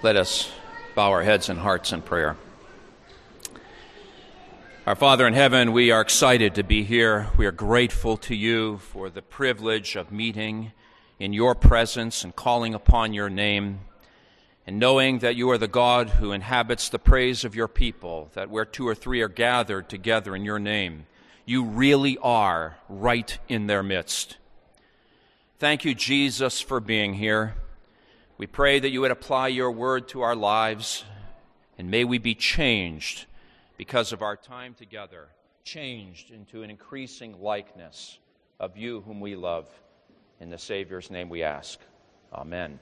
Let us bow our heads and hearts in prayer. Our Father in heaven, we are excited to be here. We are grateful to you for the privilege of meeting in your presence and calling upon your name, and knowing that you are the God who inhabits the praise of your people, that where two or three are gathered together in your name, you really are right in their midst. Thank you, Jesus, for being here. We pray that you would apply your word to our lives, and may we be changed because of our time together, changed into an increasing likeness of you whom we love. In the Savior's name we ask. Amen.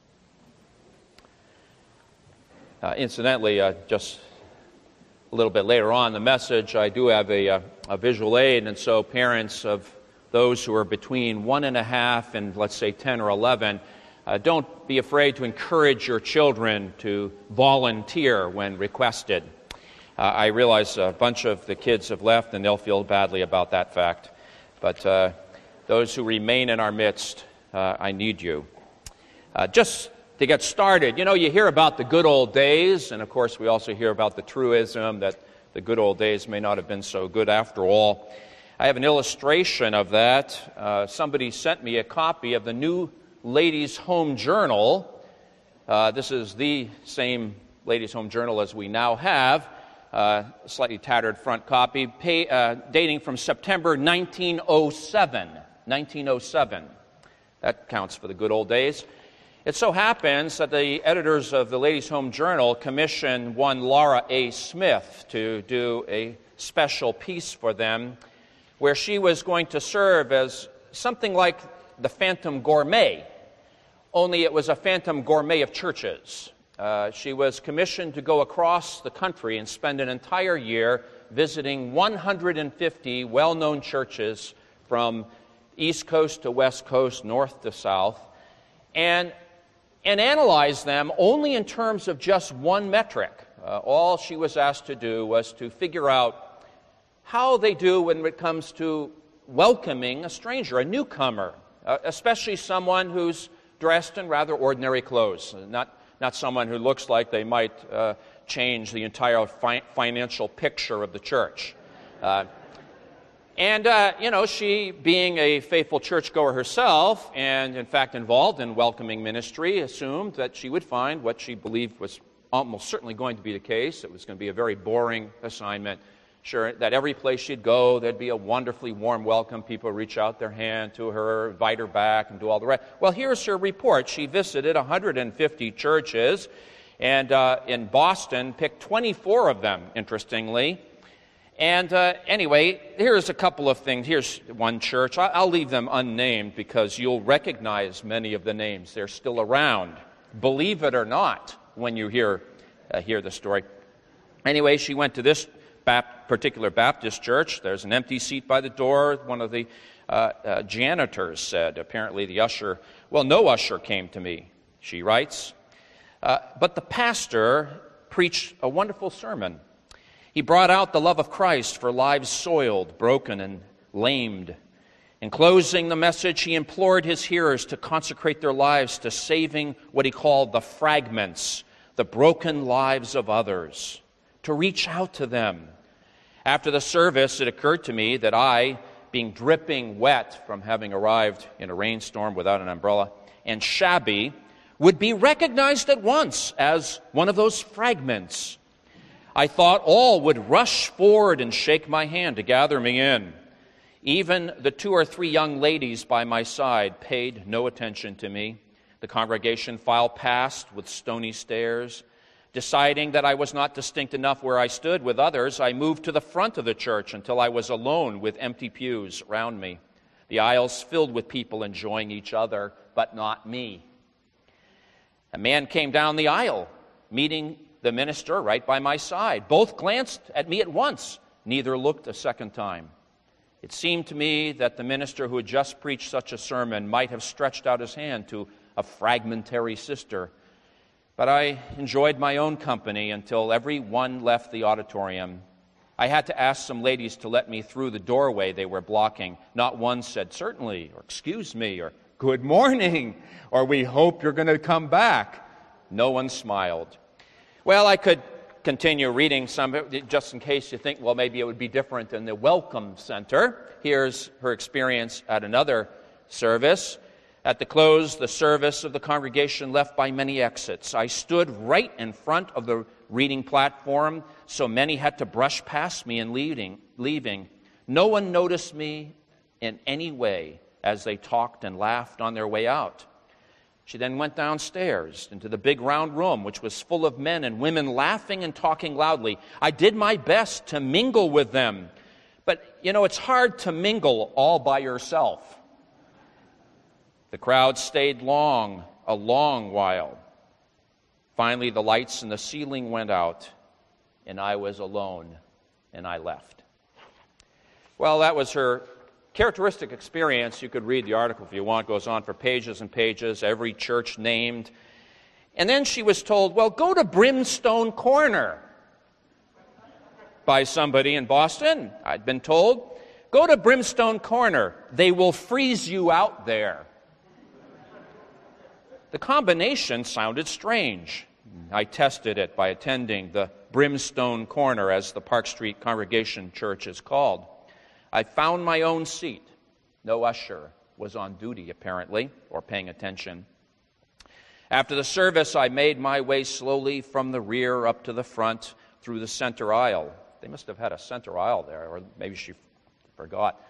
Incidentally, just a little bit later on in the message, I do have a visual aid, and so parents of those who are between 1.5 and, let's say, 10 or 11, don't be afraid to encourage your children to volunteer when requested. I realize a bunch of the kids have left, and they'll feel badly about that fact. But those who remain in our midst, I need you. Just to get started, you hear about the good old days, and of course we also hear about the truism that the good old days may not have been so good after all. I have an illustration of that. Somebody sent me a copy of the New Ladies' Home Journal. This is the same Ladies' Home Journal as we now have, slightly tattered front copy, dating from September 1907. 1907. That counts for the good old days. It so happens that the editors of the Ladies' Home Journal commissioned one Laura A. Smith to do a special piece for them, where she was going to serve as something like the Phantom Gourmet, only it was a Phantom Gourmet of churches. She was commissioned to go across the country and spend an entire year visiting 150 well-known churches from East Coast to West Coast, north to south, and analyze them only in terms of just one metric. All she was asked to do was to figure out how they do when it comes to welcoming a stranger, a newcomer, especially someone who's dressed in rather ordinary clothes, not someone who looks like they might change the entire financial picture of the church. She, being a faithful churchgoer herself, and in fact involved in welcoming ministry, assumed that she would find what she believed was almost certainly going to be the case. It was going to be a very boring assignment. Sure, that every place she'd go, there'd be a wonderfully warm welcome. People reach out their hand to her, invite her back, and do all the rest. Well, here's her report. She visited 150 churches, and in Boston, picked 24 of them, interestingly. And anyway, here's a couple of things. Here's one church. I'll leave them unnamed because you'll recognize many of the names. They're still around, believe it or not, when you hear the story. Anyway, she went to this particular Baptist church. There's an empty seat by the door. One of the janitors said, apparently the usher, well, no usher came to me, she writes. But the pastor preached a wonderful sermon. He brought out the love of Christ for lives soiled, broken, and lamed. In closing the message, he implored his hearers to consecrate their lives to saving what he called the fragments, the broken lives of others, to reach out to them. After the service, it occurred to me that I, being dripping wet from having arrived in a rainstorm without an umbrella, and shabby, would be recognized at once as one of those fragments. I thought all would rush forward and shake my hand to gather me in. Even the 2 or 3 young ladies by my side paid no attention to me. The congregation filed past with stony stares. Deciding that I was not distinct enough where I stood with others, I moved to the front of the church until I was alone with empty pews around me. The aisles filled with people enjoying each other, but not me. A man came down the aisle, meeting the minister right by my side. Both glanced at me at once. Neither looked a second time. It seemed to me that the minister who had just preached such a sermon might have stretched out his hand to a fragmentary sister. But I enjoyed my own company until everyone left the auditorium. I had to ask some ladies to let me through the doorway they were blocking. Not one said, "Certainly," or "Excuse me," or "Good morning," or "We hope you're going to come back." No one smiled. Well, I could continue reading some, just in case you think, well, maybe it would be different in the Welcome Center. Here's her experience at another service. At the close, the service of the congregation left by many exits. I stood right in front of the reading platform, so many had to brush past me in leaving. No one noticed me in any way as they talked and laughed on their way out. She then went downstairs into the big round room, which was full of men and women laughing and talking loudly. I did my best to mingle with them, but, it's hard to mingle all by yourself. The crowd stayed a long while. Finally, the lights in the ceiling went out, and I was alone, and I left. Well, that was her characteristic experience. You could read the article if you want. It goes on for pages and pages, every church named. And then she was told, well, go to Brimstone Corner by somebody in Boston. I'd been told, go to Brimstone Corner. They will freeze you out there. The combination sounded strange. I tested it by attending the Brimstone Corner, as the Park Street Congregation Church is called. I found my own seat. No usher was on duty, apparently, or paying attention. After the service, I made my way slowly from the rear up to the front through the center aisle. They must have had a center aisle there, or maybe she forgot.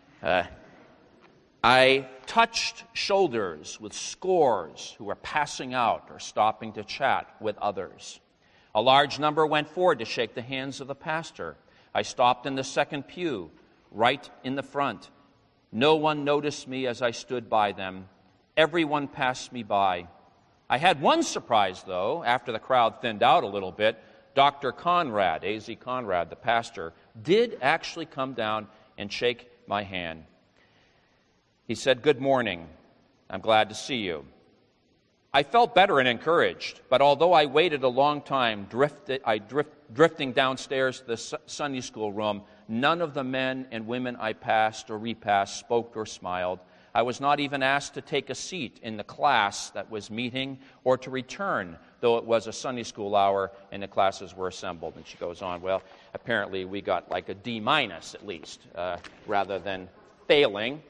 I touched shoulders with scores who were passing out or stopping to chat with others. A large number went forward to shake the hands of the pastor. I stopped in the second pew, right in the front. No one noticed me as I stood by them. Everyone passed me by. I had one surprise, though, after the crowd thinned out a little bit. Dr. Conrad, A.Z. Conrad, the pastor, did actually come down and shake my hand. He said, "Good morning. I'm glad to see you." I felt better and encouraged, but although I waited a long time, drifting downstairs to the Sunday school room, none of the men and women I passed or repassed spoke or smiled. I was not even asked to take a seat in the class that was meeting or to return, though it was a Sunday school hour and the classes were assembled. And she goes on, well, apparently we got like a D- at least, rather than failing.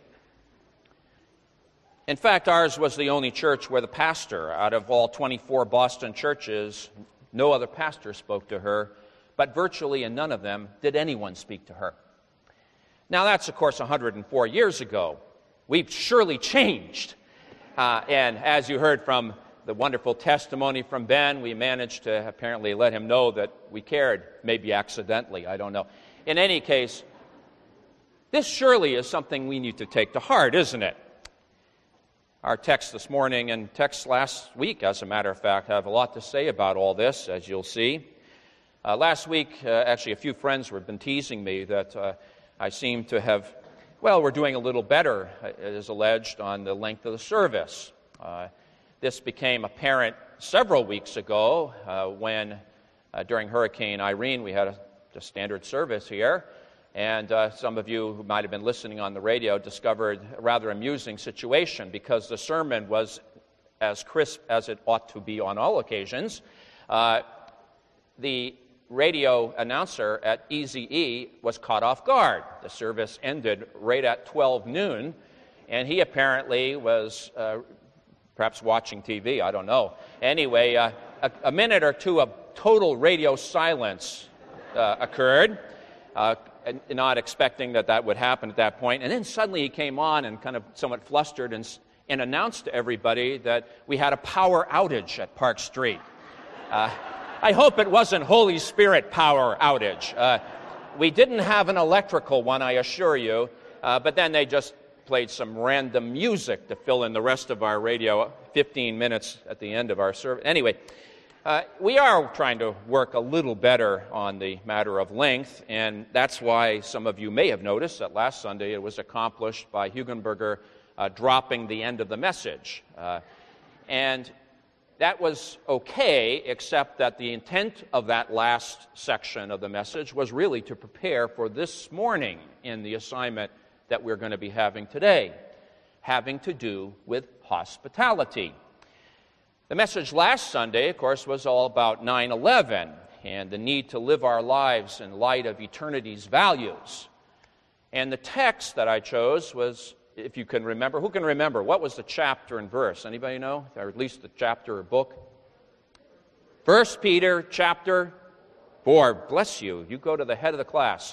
In fact, ours was the only church where the pastor, out of all 24 Boston churches, no other pastor spoke to her, but virtually in none of them did anyone speak to her. Now, that's, of course, 104 years ago. We've surely changed. And as you heard from the wonderful testimony from Ben, we managed to apparently let him know that we cared, maybe accidentally, I don't know. In any case, this surely is something we need to take to heart, isn't it? Our text this morning and texts last week, as a matter of fact, have a lot to say about all this, as you'll see. Last week, actually, a few friends have been teasing me that I seem to have, we're doing a little better, it is alleged, on the length of the service. This became apparent several weeks ago when, during Hurricane Irene, we had a standard service here. And some of you who might have been listening on the radio discovered a rather amusing situation because the sermon was as crisp as it ought to be on all occasions. The radio announcer at EZE was caught off guard. The service ended right at 12 noon, and he apparently was perhaps watching TV, I don't know. Anyway, a minute or two of total radio silence occurred. Not expecting that would happen at that point. And then suddenly he came on and kind of somewhat flustered and announced to everybody that we had a power outage at Park Street. I hope it wasn't Holy Spirit power outage. We didn't have an electrical one, I assure you, but then they just played some random music to fill in the rest of our radio, 15 minutes at the end of our service. Anyway, we are trying to work a little better on the matter of length, and that's why some of you may have noticed that last Sunday it was accomplished by Hugenberger dropping the end of the message. And that was okay, except that the intent of that last section of the message was really to prepare for this morning in the assignment that we're going to be having today, having to do with hospitality. The message last Sunday, of course, was all about 9/11 and the need to live our lives in light of eternity's values. And the text that I chose was, if you can remember, who can remember? What was the chapter and verse? Anybody know? Or at least the chapter or book? 1 Peter chapter 4. Bless you. You go to the head of the class.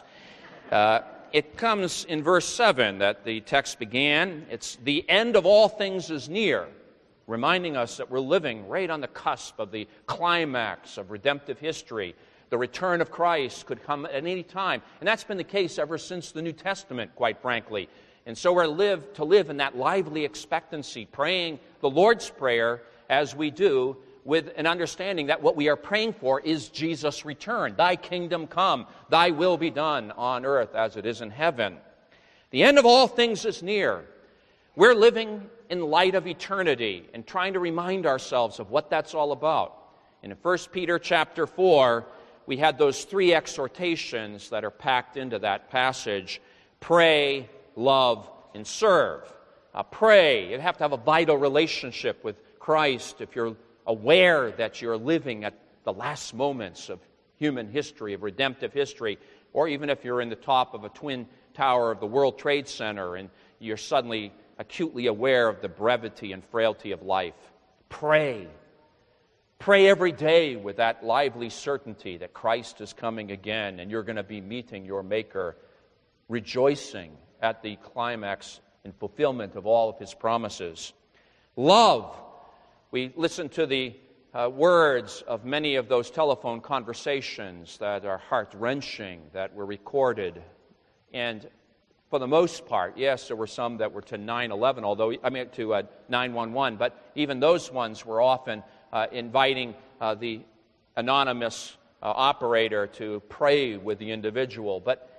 It comes in verse 7 that the text began. It's the end of all things is near, reminding us that we're living right on the cusp of the climax of redemptive history. The return of Christ could come at any time. And that's been the case ever since the New Testament, quite frankly. And so we're to live in that lively expectancy, praying the Lord's Prayer as we do, with an understanding that what we are praying for is Jesus' return. Thy kingdom come, thy will be done on earth as it is in heaven. The end of all things is near. We're living in light of eternity and trying to remind ourselves of what that's all about. In 1 Peter chapter 4, we had those three exhortations that are packed into that passage: pray, love, and serve. Pray. You have to have a vital relationship with Christ if you're aware that you're living at the last moments of human history, of redemptive history, or even if you're in the top of a twin tower of the World Trade Center and you're suddenly acutely aware of the brevity and frailty of life. Pray. Pray every day with that lively certainty that Christ is coming again and you're going to be meeting your Maker, rejoicing at the climax and fulfillment of all of His promises. Love. We listen to the words of many of those telephone conversations that are heart-wrenching, that were recorded. And for the most part, yes, there were some that were to 9/11, to 911, but even those ones were often inviting the anonymous operator to pray with the individual. But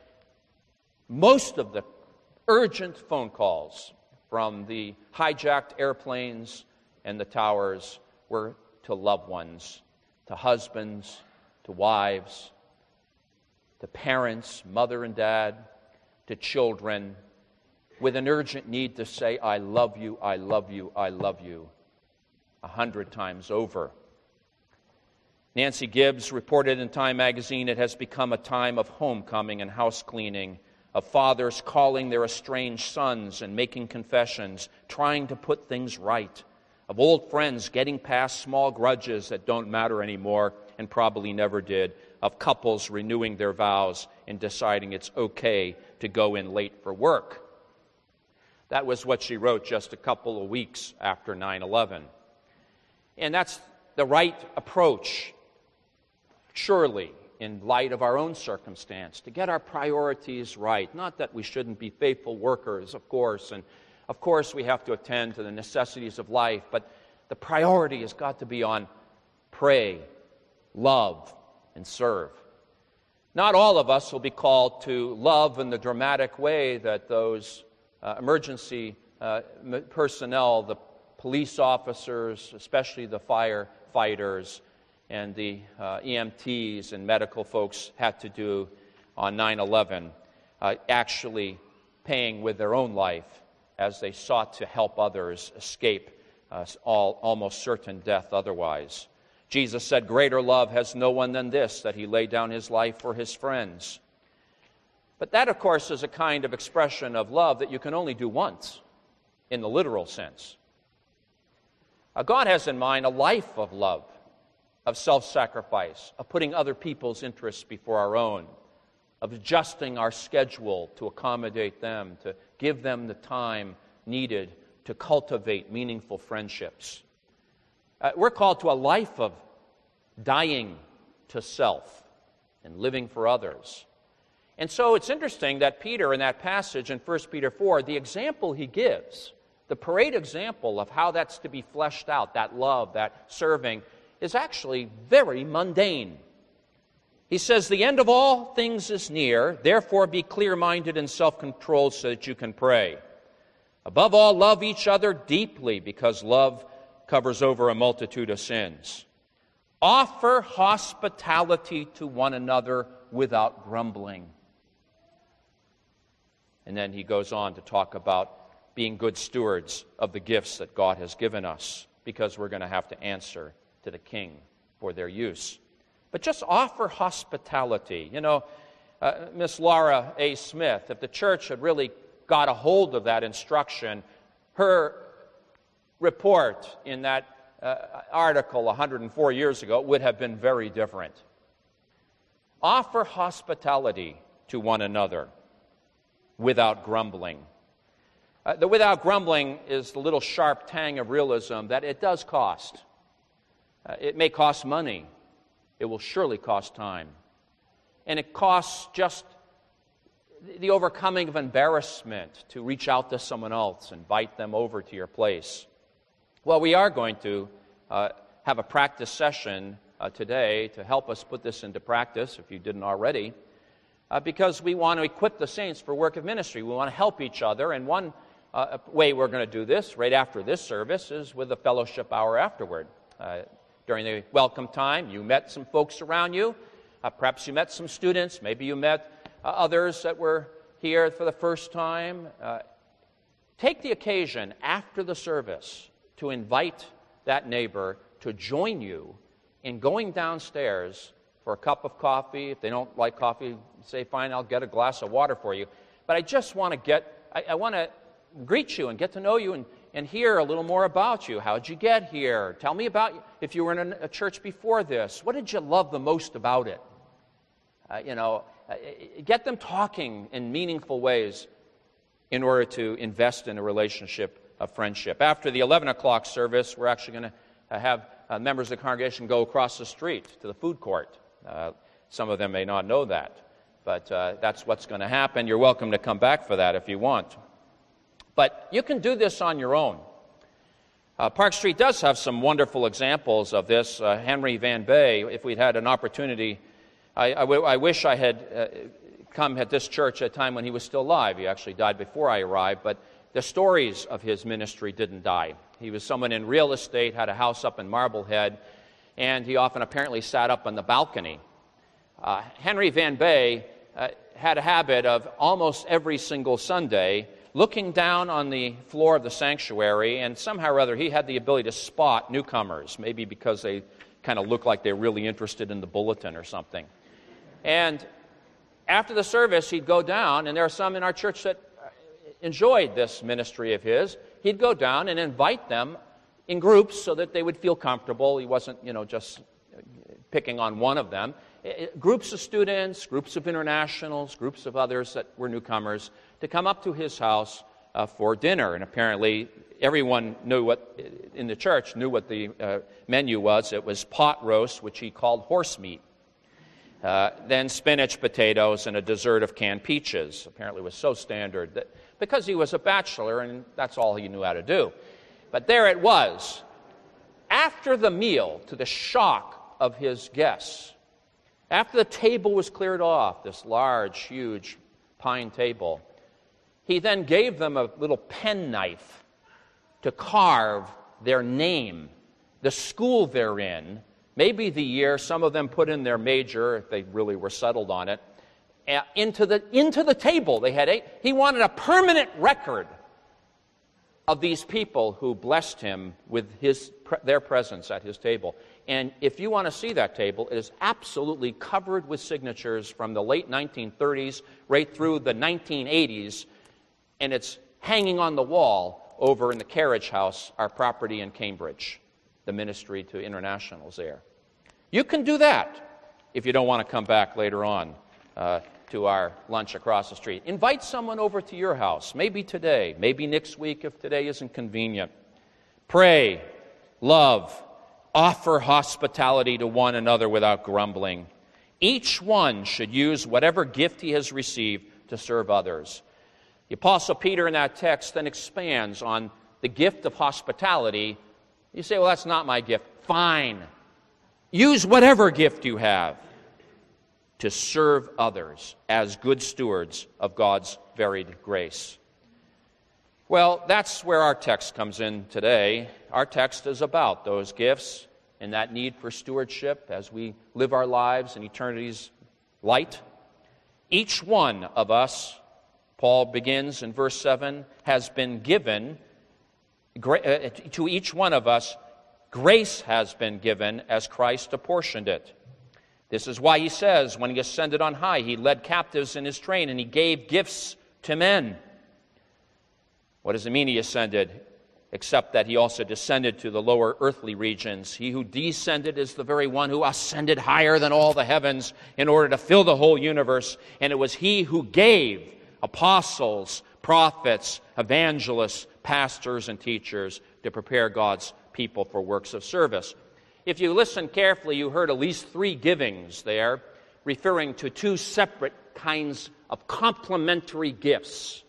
most of the urgent phone calls from the hijacked airplanes and the towers were to loved ones, to husbands, to wives, to parents, mother and dad, to children, with an urgent need to say, I love you, I love you, I love you, 100 times over. Nancy Gibbs reported in Time magazine, it has become a time of homecoming and house cleaning, of fathers calling their estranged sons and making confessions, trying to put things right, of old friends getting past small grudges that don't matter anymore and probably never did, of couples renewing their vows and deciding it's okay to go in late for work. That was what she wrote just a couple of weeks after 9/11. And that's the right approach, surely, in light of our own circumstance, to get our priorities right. Not that we shouldn't be faithful workers, of course, and of course we have to attend to the necessities of life, but the priority has got to be on pray, love, and serve. Not all of us will be called to love in the dramatic way that those emergency personnel, the police officers, especially the firefighters and the EMTs and medical folks had to do on 9/11, actually paying with their own life as they sought to help others escape almost certain death otherwise. Jesus said, greater love has no one than this, that He laid down His life for His friends. But that, of course, is a kind of expression of love that you can only do once, in the literal sense. God has in mind a life of love, of self-sacrifice, of putting other people's interests before our own, of adjusting our schedule to accommodate them, to give them the time needed to cultivate meaningful friendships. We're called to a life of dying to self and living for others. And so it's interesting that Peter, in that passage in 1 Peter 4, the example he gives, the parade example of how that's to be fleshed out, that love, that serving, is actually very mundane. He says, the end of all things is near, therefore be clear-minded and self-controlled so that you can pray. Above all, love each other deeply, because love covers over a multitude of sins. Offer hospitality to one another without grumbling. And then he goes on to talk about being good stewards of the gifts that God has given us, because we're going to have to answer to the king for their use. But just offer hospitality. You know, Miss Laura A. Smith, if the church had really got a hold of that instruction, her report in that article 104 years ago would have been very different. Offer hospitality to one another without grumbling. The without grumbling is the little sharp tang of realism that it does cost. It may cost money. It will surely cost time. And it costs just the overcoming of embarrassment to reach out to someone else, invite them over to your place. Well, we are going to have a practice session today to help us put this into practice, if you didn't already, because we want to equip the saints for work of ministry. We want to help each other, and one way we're going to do this right after this service is with a fellowship hour afterward. During the welcome time, you met some folks around you. Perhaps you met some students. Maybe you met others that were here for the first time. Take the occasion after the service to invite that neighbor to join you in going downstairs for a cup of coffee. If they don't like coffee, say, fine, I'll get a glass of water for you. But I just want to I want to greet you and get to know you and hear a little more about you. How'd you get here? Tell me about if you were in a church before this. What did you love the most about it? Get them talking in meaningful ways in order to invest in a relationship of friendship. After the 11 o'clock service, we're actually going to have members of the congregation go across the street to the food court. Some of them may not know that, but that's what's going to happen. You're welcome to come back for that if you want. But you can do this on your own. Park Street does have some wonderful examples of this. Henry Van Bay, if we'd had an opportunity, I wish I had come at this church at a time when he was still alive. He actually died before I arrived, but the stories of his ministry didn't die. He was someone in real estate, had a house up in Marblehead, and he often apparently sat up on the balcony. Henry Van Bay had a habit of almost every single Sunday looking down on the floor of the sanctuary, and somehow or other he had the ability to spot newcomers, maybe because they kind of looked like they were really interested in the bulletin or something. And after the service, he'd go down, and there are some in our church that enjoyed this ministry of his. He'd go down and invite them in groups so that they would feel comfortable. He wasn't, just picking on one of them. Groups of students, groups of internationals, groups of others that were newcomers to come up to his house for dinner. And apparently everyone in the church knew what the menu was. It was pot roast, which he called horse meat. Then spinach, potatoes, and a dessert of canned peaches. Apparently it was so standard that because he was a bachelor and that's all he knew how to do. But there it was. After the meal, to the shock of his guests, after the table was cleared off, this large, huge pine table, he then gave them a little penknife to carve their name, the school they're in, maybe the year. Some of them put in their major, if they really were settled on it, into the table. He wanted a permanent record of these people who blessed him with their presence at his table. And if you want to see that table, it is absolutely covered with signatures from the late 1930s right through the 1980s, and it's hanging on the wall over in the Carriage House, our property in Cambridge, the ministry to internationals there. You can do that if you don't want to come back later on to our lunch across the street. Invite someone over to your house, maybe today, maybe next week if today isn't convenient. Pray, love, offer hospitality to one another without grumbling. Each one should use whatever gift he has received to serve others. The Apostle Peter in that text then expands on the gift of hospitality. You say, well, that's not my gift. Fine. Use whatever gift you have to serve others as good stewards of God's varied grace. Well, that's where our text comes in today. Our text is about those gifts and that need for stewardship as we live our lives in eternity's light. Each one of us, Paul begins in verse 7, has been given, to each one of us, grace has been given as Christ apportioned it. This is why he says, when he ascended on high, he led captives in his train, and he gave gifts to men. What does it mean he ascended? Except that he also descended to the lower earthly regions. He who descended is the very one who ascended higher than all the heavens in order to fill the whole universe. And it was he who gave apostles, prophets, evangelists, pastors, and teachers to prepare God's people for works of service. If you listen carefully, you heard at least 3 givings there, referring to 2 separate kinds of complementary gifts.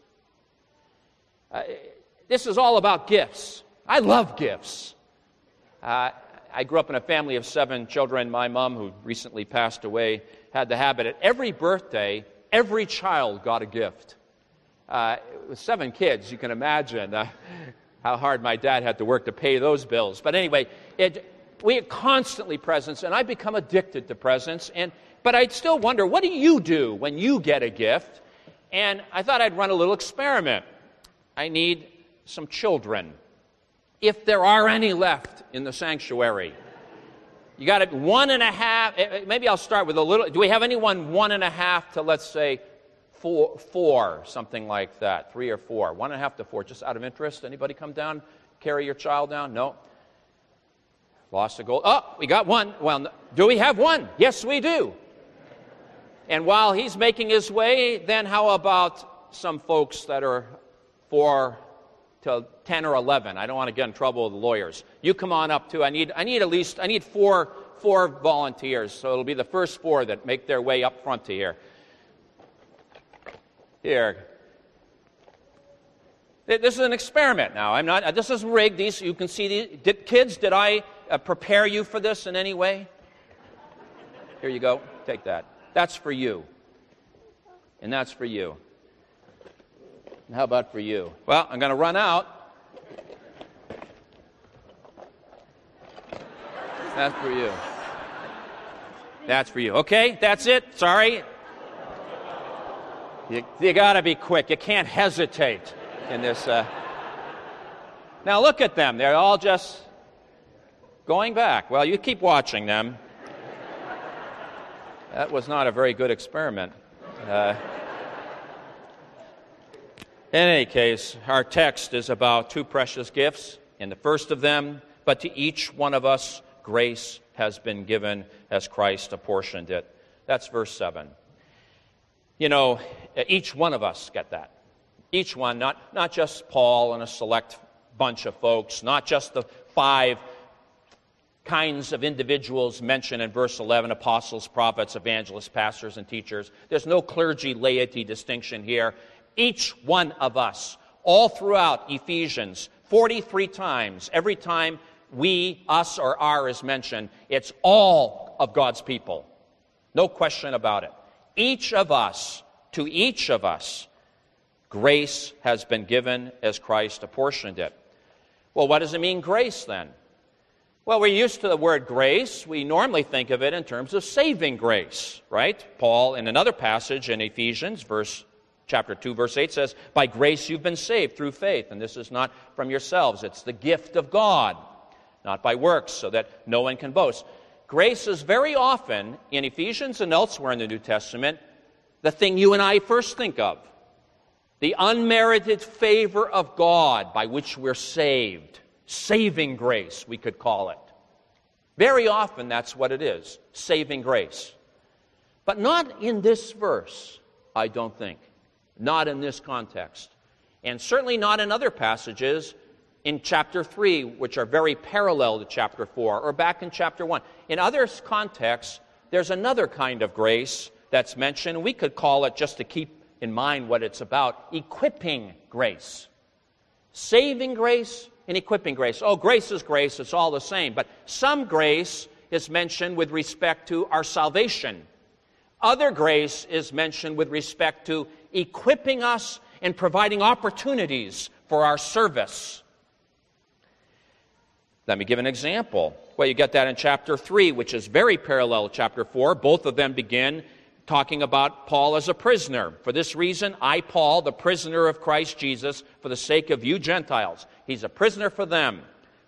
This is all about gifts. I love gifts. I grew up in a family of 7 children. My mom, who recently passed away, had the habit at every birthday, every child got a gift. With 7 kids, you can imagine how hard my dad had to work to pay those bills. But anyway, we had constantly presents, and I become addicted to presents. But I'd still wonder, what do you do when you get a gift? And I thought I'd run a little experiment. I need some children, if there are any left in the sanctuary. You got it 1.5. Maybe I'll start with a little. Do we have anyone 1.5 to, let's say, 4, something like that? 3 or 4, 1.5 to 4. Just out of interest, anybody come down, carry your child down? No. Lost a goal. Oh, we got one. Well, do we have one? Yes, we do. And while he's making his way, then how about some folks that are 4 to 10 or 11? I don't want to get in trouble with the lawyers. You come on up too. I need 4 volunteers. So it'll be the first 4 that make their way up front to here. Here. This is an experiment now. This is rigged. These, you can see these. Kids, did I prepare you for this in any way? Here you go. Take that. That's for you. And that's for you. And how about for you? Well, I'm going to run out. That's for you. That's for you. Okay, that's it. Sorry. You got to be quick. You can't hesitate in this. Now look at them. They're all just going back. Well, you keep watching them. That was not a very good experiment. In any case, our text is about 2 precious gifts. In the first of them, but to each one of us grace has been given as Christ apportioned it. That's verse 7. You know, each one of us get that. Each one, not just Paul and a select bunch of folks, not just the 5 kinds of individuals mentioned in verse 11, apostles, prophets, evangelists, pastors, and teachers. There's no clergy, laity distinction here. Each one of us, all throughout Ephesians, 43 times, every time we, us, or our is mentioned, it's all of God's people. No question about it. Each of us, to each of us, grace has been given as Christ apportioned it. Well, what does it mean, grace, then? Well, we're used to the word grace. We normally think of it in terms of saving grace, right? Paul, in another passage in Ephesians, chapter 2, verse 8 says, by grace you've been saved through faith, and this is not from yourselves. It's the gift of God, not by works, so that no one can boast. Grace is very often, in Ephesians and elsewhere in the New Testament, the thing you and I first think of. The unmerited favor of God by which we're saved. Saving grace, we could call it. Very often that's what it is, saving grace. But not in this verse, I don't think. Not in this context. And certainly not in other passages in chapter 3, which are very parallel to chapter 4, or back in chapter 1. In other contexts, there's another kind of grace that's mentioned. We could call it, just to keep in mind what it's about, equipping grace. Saving grace and equipping grace. Oh, grace is grace, it's all the same. But some grace is mentioned with respect to our salvation. Other grace is mentioned with respect to equipping us and providing opportunities for our service. Let me give an example. Well, you get that in chapter 3, which is very parallel to chapter 4. Both of them begin talking about Paul as a prisoner. For this reason, I, Paul, the prisoner of Christ Jesus, for the sake of you Gentiles. He's a prisoner for them.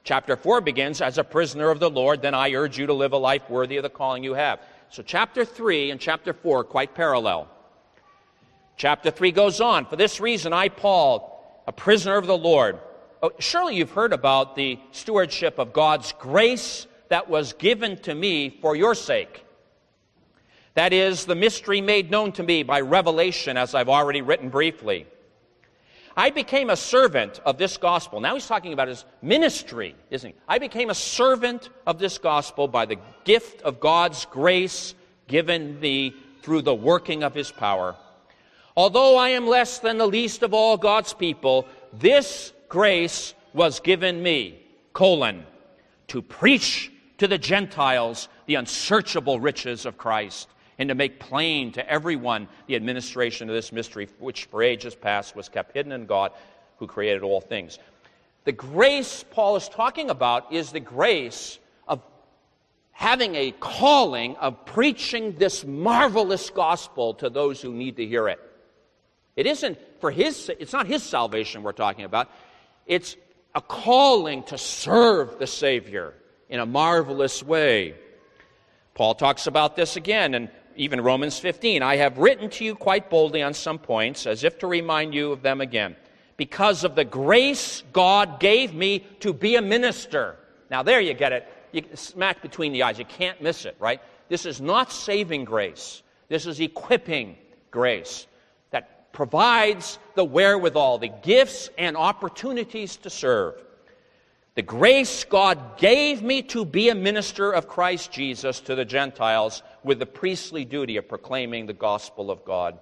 Chapter 4 begins, as a prisoner of the Lord, then I urge you to live a life worthy of the calling you have. So chapter 3 and chapter 4 are quite parallel. Chapter 3 goes on, for this reason I, Paul, a prisoner of the Lord. Oh, surely you've heard about the stewardship of God's grace that was given to me for your sake. That is, the mystery made known to me by revelation, as I've already written briefly. I became a servant of this gospel. Now he's talking about his ministry, isn't he? I became a servant of this gospel by the gift of God's grace given me through the working of his power. Although I am less than the least of all God's people, this grace was given me, to preach to the Gentiles the unsearchable riches of Christ, and to make plain to everyone the administration of this mystery, which for ages past was kept hidden in God, who created all things. The grace Paul is talking about is the grace of having a calling of preaching this marvelous gospel to those who need to hear it. It's not his salvation we're talking about. It's a calling to serve the Savior in a marvelous way. Paul talks about this again in even Romans 15. I have written to you quite boldly on some points, as if to remind you of them again, because of the grace God gave me to be a minister. Now there you get it. You smack between the eyes. You can't miss it, right? This is not saving grace. This is equipping grace that provides the wherewithal, the gifts and opportunities to serve. The grace God gave me to be a minister of Christ Jesus to the Gentiles with the priestly duty of proclaiming the gospel of God.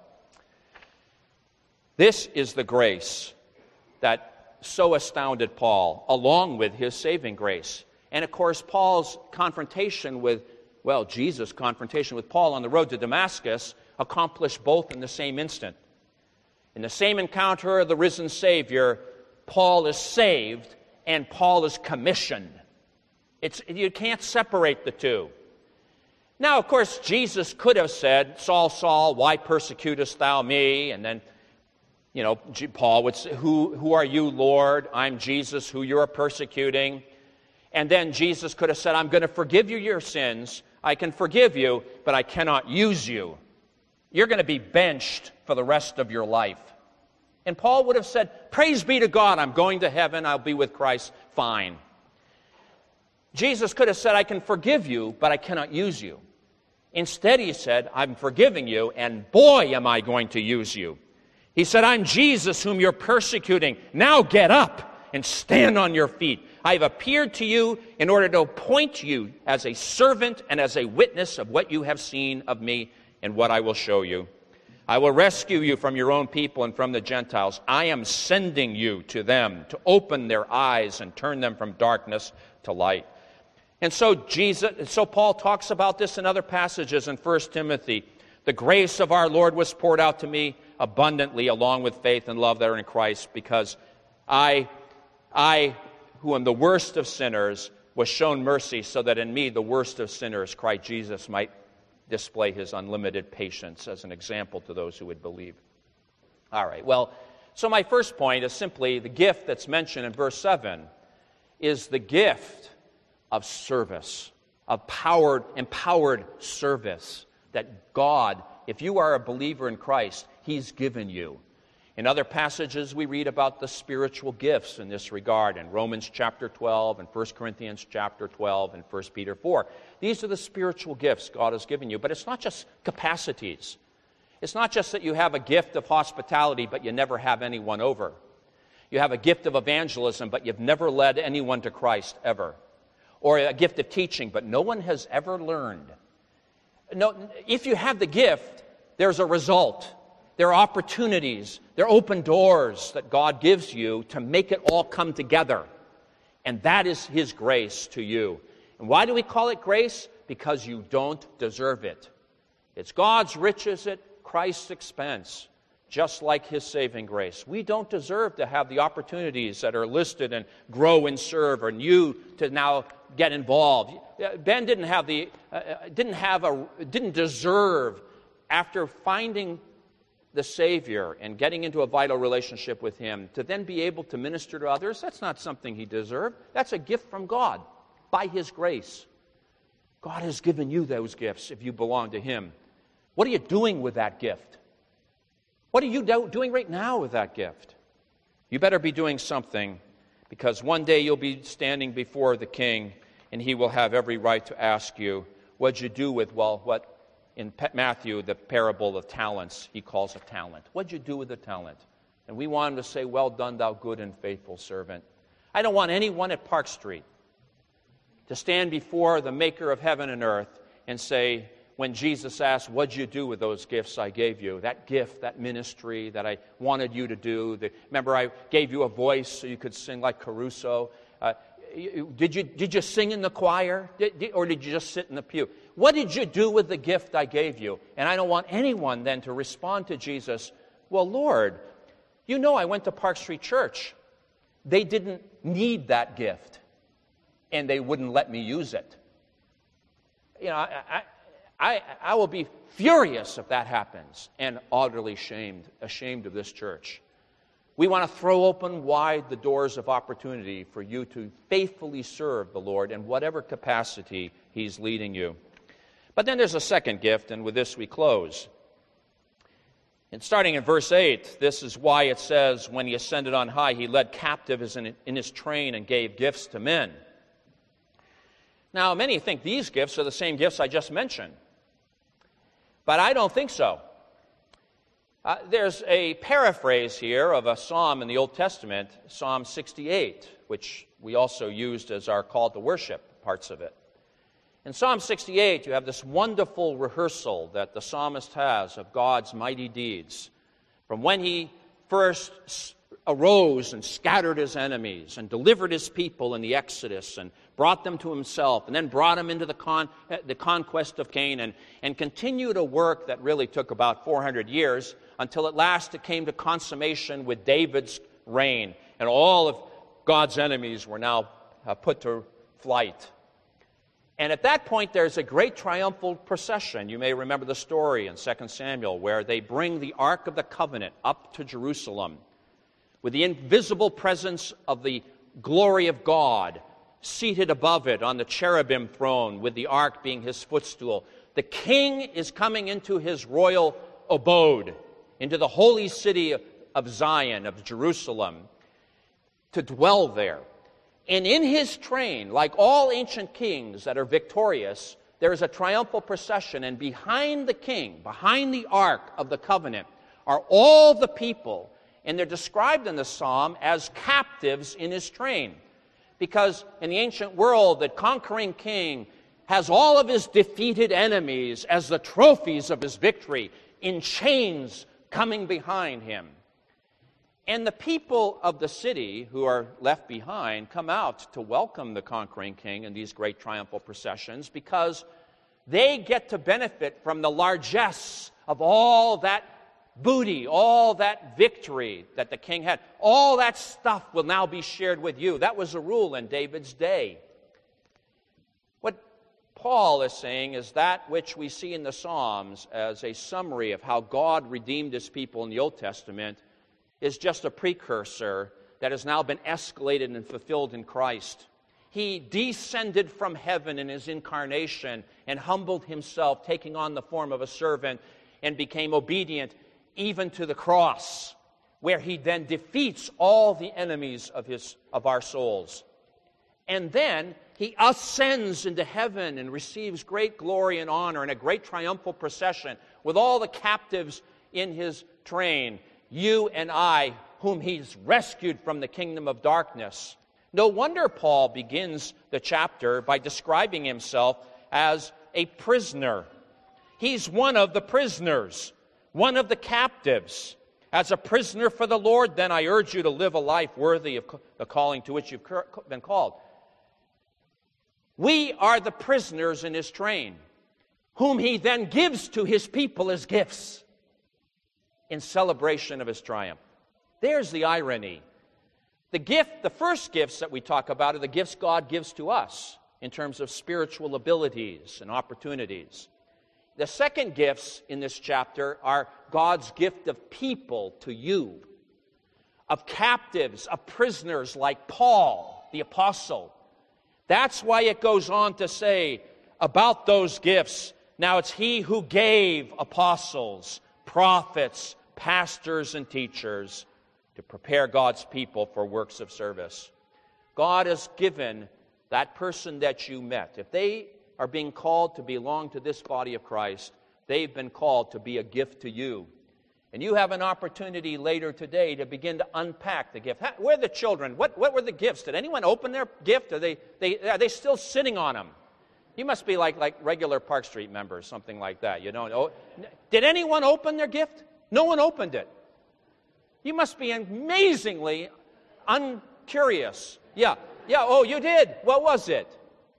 This is the grace that so astounded Paul, along with his saving grace. And of course, Jesus' confrontation with Paul on the road to Damascus accomplished both in the same instant. In the same encounter of the risen Savior, Paul is saved and Paul is commissioned. You can't separate the two. Now, of course, Jesus could have said, Saul, Saul, why persecutest thou me? And then, Paul would say, who are you, Lord? I'm Jesus, who you are persecuting. And then Jesus could have said, I'm going to forgive you your sins. I can forgive you, but I cannot use you. You're going to be benched for the rest of your life. And Paul would have said, praise be to God, I'm going to heaven, I'll be with Christ, fine. Jesus could have said, I can forgive you, but I cannot use you. Instead, he said, I'm forgiving you, and boy, am I going to use you. He said, I'm Jesus whom you're persecuting. Now get up and stand on your feet. I've appeared to you in order to appoint you as a servant and as a witness of what you have seen of me and what I will show you. I will rescue you from your own people and from the Gentiles. I am sending you to them to open their eyes and turn them from darkness to light. And so Paul talks about this in other passages in 1 Timothy. The grace of our Lord was poured out to me abundantly along with faith and love that are in Christ, because I, who am the worst of sinners, was shown mercy so that in me, the worst of sinners, Christ Jesus might display his unlimited patience as an example to those who would believe. All right, so my first point is simply the gift that's mentioned in verse 7 is the gift of service, of empowered service that God, if you are a believer in Christ, he's given you. In other passages, we read about the spiritual gifts in this regard in Romans chapter 12 and 1 Corinthians chapter 12 and 1 Peter 4. These are the spiritual gifts God has given you. But it's not just capacities. It's not just that you have a gift of hospitality, but you never have anyone over. You have a gift of evangelism, but you've never led anyone to Christ ever. Or a gift of teaching, but no one has ever learned. No, if you have the gift, there's a result. There are opportunities, there are open doors that God gives you to make it all come together. And that is his grace to you. And why do we call it grace? Because you don't deserve it. It's God's riches at Christ's expense, just like his saving grace. We don't deserve to have the opportunities that are listed and grow and serve, and you to now get involved. Ben didn't deserve, after finding the Savior and getting into a vital relationship with Him, to then be able to minister to others, that's not something he deserved. That's a gift from God by His grace. God has given you those gifts if you belong to Him. What are you doing with that gift? What are you doing right now with that gift? You better be doing something, because one day you'll be standing before the King, and He will have every right to ask you, what'd you do with, what in Matthew, the parable of talents, He calls a talent. What'd you do with the talent? And we want Him to say, well done, thou good and faithful servant. I don't want anyone at Park Street to stand before the Maker of heaven and earth and say, when Jesus asked, what'd you do with those gifts I gave you? That gift, that ministry that I wanted you to do. Remember, I gave you a voice so you could sing like Caruso. Did you sing in the choir? Or did you just sit in the pew? What did you do with the gift I gave you? And I don't want anyone then to respond to Jesus, well, Lord, you know I went to Park Street Church. They didn't need that gift, and they wouldn't let me use it. You know, I will be furious if that happens, and utterly ashamed of this church. We want to throw open wide the doors of opportunity for you to faithfully serve the Lord in whatever capacity He's leading you. But then there's a second gift, and with this we close. And starting in verse 8, this is why it says, when He ascended on high, He led captives in His train and gave gifts to men. Now, many think these gifts are the same gifts I just mentioned. But I don't think so. There's a paraphrase here of a psalm in the Old Testament, Psalm 68, which we also used as our call to worship, parts of it. In Psalm 68, you have this wonderful rehearsal that the psalmist has of God's mighty deeds. From when He first arose and scattered His enemies and delivered His people in the Exodus and brought them to Himself, and then brought them into the conquest of Canaan, and continued a work that really took about 400 years until at last it came to consummation with David's reign, and all of God's enemies were now put to flight. And at that point, there's a great triumphal procession. You may remember the story in 2 Samuel, where they bring the Ark of the Covenant up to Jerusalem with the invisible presence of the glory of God seated above it on the cherubim throne, with the ark being His footstool. The King is coming into His royal abode, into the holy city of Zion, of Jerusalem, to dwell there. And in His train, like all ancient kings that are victorious, there is a triumphal procession, and behind the King, behind the Ark of the Covenant, are all the people, and they're described in the psalm as captives in His train. Because in the ancient world, the conquering king has all of his defeated enemies as the trophies of his victory in chains coming behind him. And the people of the city who are left behind come out to welcome the conquering king in these great triumphal processions, because they get to benefit from the largesse of all that booty, all that victory that the king had. All that stuff will now be shared with you. That was the rule in David's day. What Paul is saying is that which we see in the Psalms as a summary of how God redeemed His people in the Old Testament is just a precursor that has now been escalated and fulfilled in Christ. He descended from heaven in His incarnation and humbled Himself, taking on the form of a servant, and became obedient even to the cross, where He then defeats all the enemies of our souls. And then He ascends into heaven and receives great glory and honor in a great triumphal procession with all the captives in His train, you and I, whom He's rescued from the kingdom of darkness. No wonder Paul begins the chapter by describing himself as a prisoner. He's one of the prisoners, one of the captives. As a prisoner for the Lord, then I urge you to live a life worthy of the calling to which you've been called. We are the prisoners in His train, whom He then gives to His people as gifts in celebration of His triumph. There's the irony. The first gifts that we talk about are the gifts God gives to us in terms of spiritual abilities and opportunities. The second gifts in this chapter are God's gift of people to you, of captives, of prisoners like Paul, the apostle. That's why it goes on to say about those gifts, now it's he who gave apostles, prophets, pastors, and teachers to prepare God's people for works of service. God has given that person that you met, if they are being called to belong to this body of Christ, they've been called to be a gift to you. And you have an opportunity later today to begin to unpack the gift. Where are the children? What were the gifts? Did anyone open their gift? Are they still sitting on them? You must be like regular Park Street members, something like that. You don't know. Did anyone open their gift? No one opened it. You must be amazingly uncurious. Yeah, oh, you did. What was it?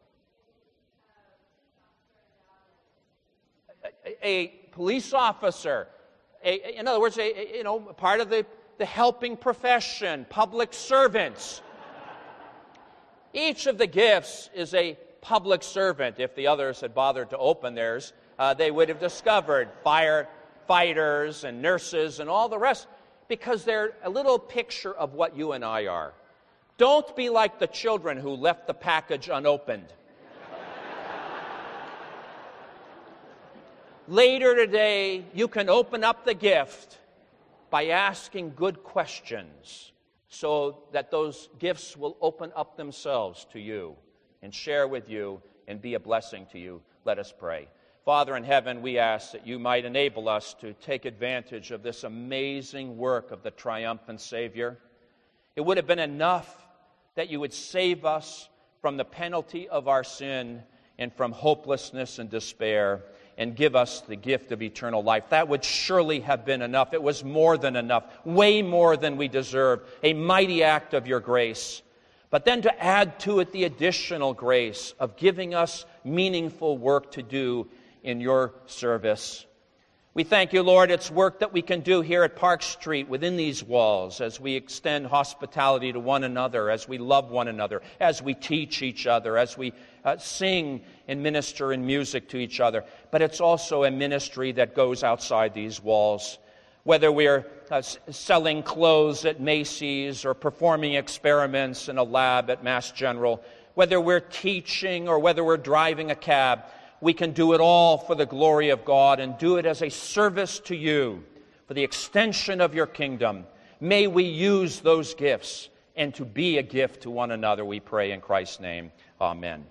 A police officer. In other words, part of the helping profession, public servants. Each of the gifts is a public servant. If the others had bothered to open theirs, they would have discovered firefighters and nurses and all the rest, because they're a little picture of what you and I are. Don't be like the children who left the package unopened. Later today, you can open up the gift by asking good questions so that those gifts will open up themselves to you and share with you and be a blessing to you. Let us pray. Father in heaven, we ask that you might enable us to take advantage of this amazing work of the triumphant Savior. It would have been enough that you would save us from the penalty of our sin and from hopelessness and despair, and give us the gift of eternal life. That would surely have been enough. It was more than enough, way more than we deserved, a mighty act of your grace. But then to add to it the additional grace of giving us meaningful work to do in your service. We thank you, Lord, it's work that we can do here at Park Street within these walls as we extend hospitality to one another, as we love one another, as we teach each other, as we sing and minister in music to each other. But it's also a ministry that goes outside these walls. Whether we're selling clothes at Macy's or performing experiments in a lab at Mass General, whether we're teaching or whether we're driving a cab, we can do it all for the glory of God and do it as a service to you for the extension of your kingdom. May we use those gifts and to be a gift to one another, we pray in Christ's name. Amen.